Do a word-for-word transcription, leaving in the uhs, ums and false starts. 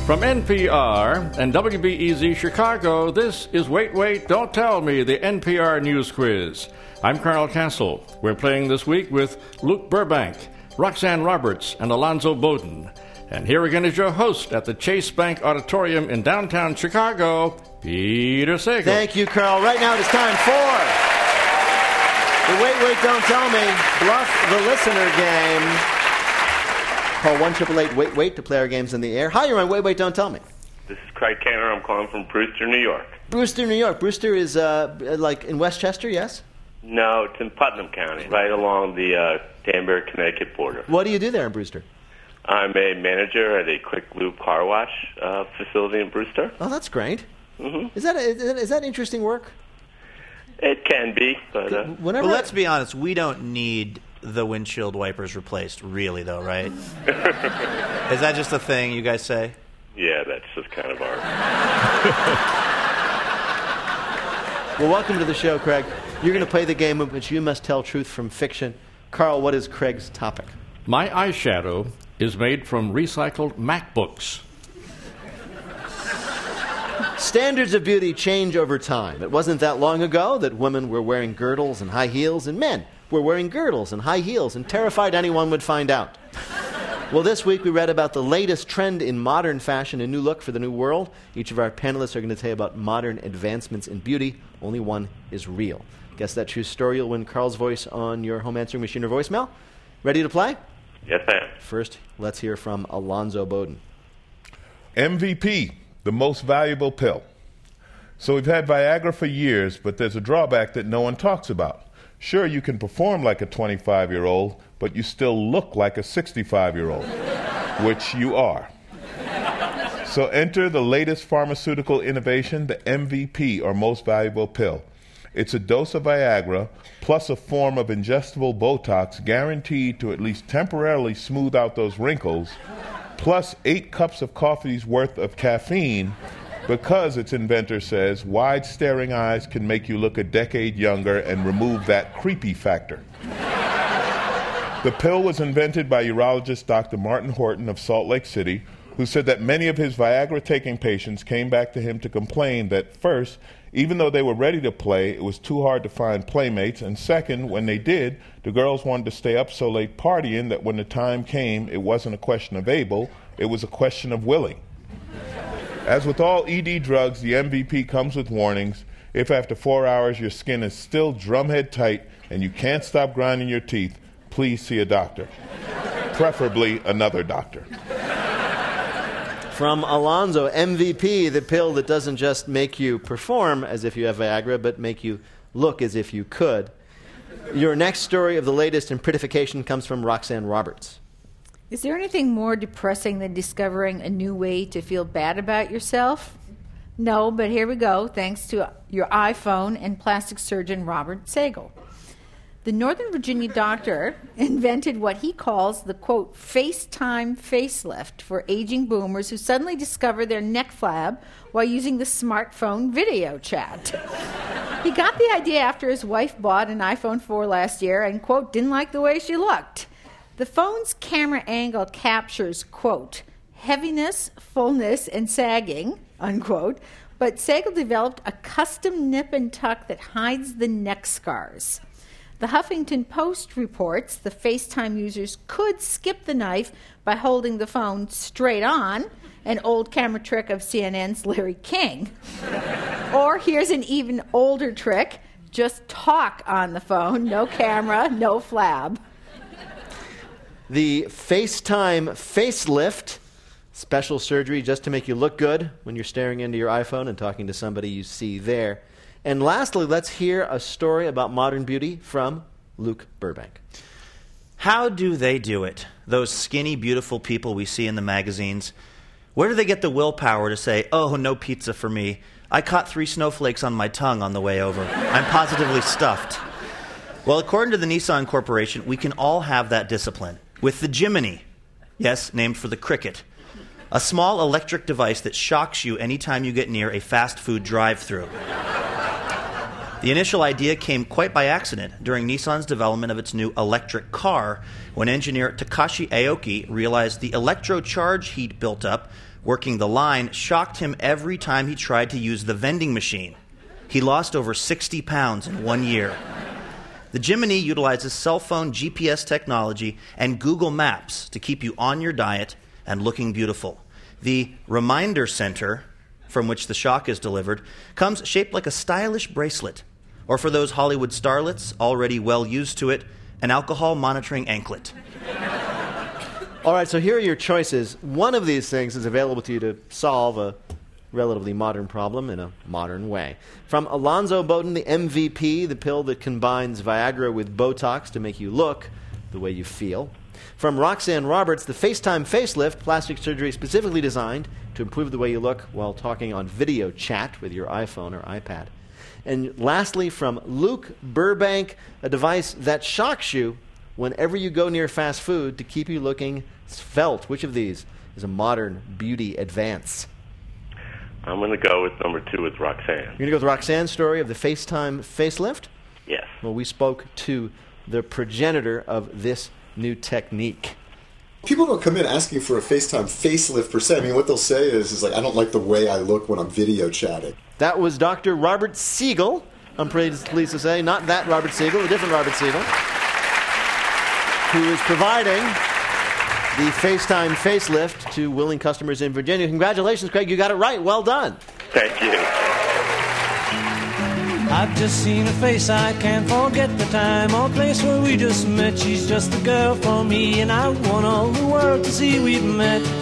From N P R and W B E Z Chicago, this is Wait, Wait, Don't Tell Me, the N P R News Quiz. I'm Carl Castle. We're playing this week with Luke Burbank, Roxanne Roberts, and Alonzo Bowden. And here again is your host at the Chase Bank Auditorium in downtown Chicago, Peter Sagal. Thank you, Carl. Right now it is time for the Wait, Wait, Don't Tell Me Bluff the Listener game. Call one eight eight eight wait wait to play our games in the air. Hi, you're on Wait, Wait, Don't Tell Me. This is Craig Canner. I'm calling from Brewster, New York. Brewster, New York. Brewster is uh, like in Westchester, yes? No, it's in Putnam County, right along the uh, Danbury, Connecticut border. What do you do there in Brewster? I'm a manager at a Quick Lube car wash uh, facility in Brewster. Oh, that's great. Mm-hmm. Is that is that, is that interesting work? It can be, but uh, whenever. Well, let's be honest. We don't need the windshield wipers replaced, really, though, right? Is that just a thing you guys say? Yeah, that's just kind of our... Well, welcome to the show, Craig. You're going to play the game in which you must tell truth from fiction. Carl, what is Craig's topic? My eyeshadow is made from recycled MacBooks. Standards of beauty change over time. It wasn't that long ago that women were wearing girdles and high heels, and men were wearing girdles and high heels and terrified anyone would find out. Well, this week we read about the latest trend in modern fashion, a new look for the new world. Each of our panelists are going to tell you about modern advancements in beauty. Only one is real. Guess that true story. You'll win Carl's voice on your home answering machine or voicemail. Ready to play? Yes, I am. First, let's hear from Alonzo Bowden. M V P, the most valuable pill. So we've had Viagra for years, but there's a drawback that no one talks about. Sure, you can perform like a twenty-five-year-old, but you still look like a sixty-five-year-old, which you are. So enter the latest pharmaceutical innovation, the M V P, or most valuable pill. It's a dose of Viagra plus a form of ingestible Botox guaranteed to at least temporarily smooth out those wrinkles, plus eight cups of coffee's worth of caffeine, because its inventor says wide staring eyes can make you look a decade younger and remove that creepy factor. The pill was invented by urologist Doctor Martin Horton of Salt Lake City, who said that many of his Viagra-taking patients came back to him to complain that, first, even though they were ready to play, it was too hard to find playmates, and second, when they did, the girls wanted to stay up so late partying that when the time came, it wasn't a question of able, it was a question of willing. As with all E D drugs, the M V P comes with warnings. If after four hours your skin is still drumhead tight and you can't stop grinding your teeth, please see a doctor. Preferably another doctor. From Alonzo, M V P, the pill that doesn't just make you perform as if you have Viagra, but make you look as if you could. Your next story of the latest in prettification comes from Roxanne Roberts. Is there anything more depressing than discovering a new way to feel bad about yourself? No, but here we go, thanks to your iPhone and plastic surgeon Robert Sagal. The Northern Virginia doctor invented what he calls the, quote, FaceTime facelift for aging boomers who suddenly discover their neck flab while using the smartphone video chat. He got the idea after his wife bought an iPhone four last year and, quote, didn't like the way she looked. The phone's camera angle captures, quote, heaviness, fullness, and sagging, unquote, but Sagal developed a custom nip and tuck that hides the neck scars. The Huffington Post reports the FaceTime users could skip the knife by holding the phone straight on, an old camera trick of C N N's Larry King. Or here's an even older trick, just talk on the phone, no camera, no flab. The FaceTime facelift, special surgery just to make you look good when you're staring into your iPhone and talking to somebody you see there. And lastly, let's hear a story about modern beauty from Luke Burbank. How do they do it, those skinny, beautiful people we see in the magazines? Where do they get the willpower to say, oh, no pizza for me. I caught three snowflakes on my tongue on the way over. I'm positively stuffed. Well, according to the Nissan Corporation, we can all have that discipline. With the Jiminy, yes, named for the cricket, a small electric device that shocks you anytime you get near a fast food drive-thru. The initial idea came quite by accident during Nissan's development of its new electric car, when engineer Takashi Aoki realized the electrocharge heat built up working the line shocked him every time he tried to use the vending machine. He lost over sixty pounds in one year. The Jiminy utilizes cell phone G P S technology and Google Maps to keep you on your diet and looking beautiful. The Reminder Center, from which the shock is delivered, comes shaped like a stylish bracelet, or for those Hollywood starlets already well used to it, an alcohol monitoring anklet. All right, so here are your choices. One of these things is available to you to solve a relatively modern problem in a modern way. From Alonzo Bowden, the M V P, the pill that combines Viagra with Botox to make you look the way you feel. From Roxanne Roberts, the FaceTime facelift, plastic surgery specifically designed to improve the way you look while talking on video chat with your iPhone or iPad. And lastly, from Luke Burbank, a device that shocks you whenever you go near fast food to keep you looking svelte. Which of these is a modern beauty advance? I'm going to go with number two with Roxanne. You're going to go with Roxanne's story of the FaceTime facelift? Yes. Well, we spoke to the progenitor of this new technique. People don't come in asking for a FaceTime facelift per se. I mean, what they'll say is, is like, I don't like the way I look when I'm video chatting. That was Doctor Robert Siegel, I'm pleased to say. Not that Robert Siegel, a different Robert Siegel, who is providing the FaceTime facelift to willing customers in Virginia. Congratulations, Craig. You got it right. Well done. Thank you. I've just seen her face, I can't forget the time or place where we just met. She's just the girl for me, and I want all the world to see we've met.